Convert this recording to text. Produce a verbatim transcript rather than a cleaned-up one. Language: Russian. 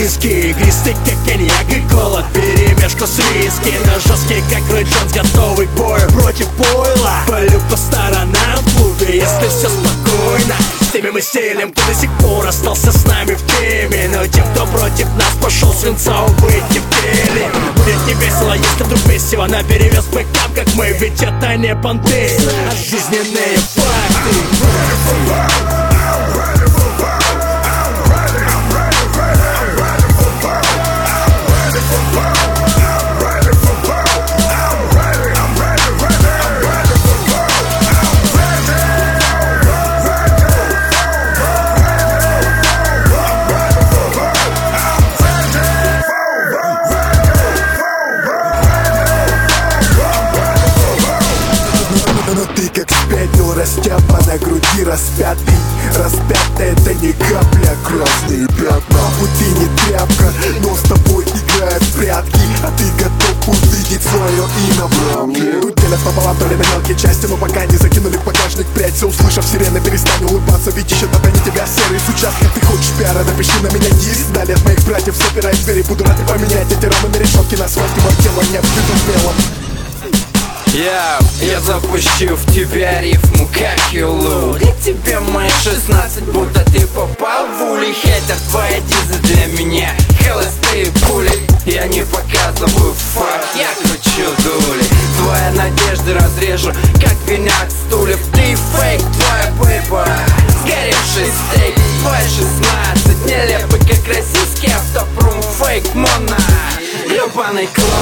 виски, игристый как коньяк и голод, перемешку с риски. Но жесткий как Рэй Джонс, готовый к бою против пойла. Полю по сторонам в клубе, если все спокойно. С теми мы стилем, кто до сих пор остался с нами в теме. Но тем, кто против нас пошел свинцовым быть не в теле. Будет не весело, если вдруг месиво наперевес бэкап, как мы, ведь это не понты, а жизненные факты. Но ты как спятил, растяпа на груди распятый. Распятая это не капля, красные пятна. Вот ты не тряпка, но с тобой играют в прятки. А ты готов увидеть свое имя в рамке. Тут делят пополам, то ли на мелкие части, но пока не закинули в багажник прядь. Все услышав сирены, перестань улыбаться, ведь ищет они тебя серый. С участка ты хочешь пиара, напиши на меня диск. Далее от моих братьев собирай двери, буду рад и поменять эти рамы на решетки. На асфальте мое тело не обведут мелом. Я, я запущу в тебя рифму, как юлу. Для тебя мои шестнадцать, будто ты попал в улей. Хейтер, твоя диза для меня холостые пули. Я не показываю факт, я кручу дули. Твоя надежда разрежу, как виняк стульев. Ты фейк, твоя бэйба, сгоревший стейк. Твоя шестнадцать, нелепый, как российский автопром. Фейк, мона, ебаный класс.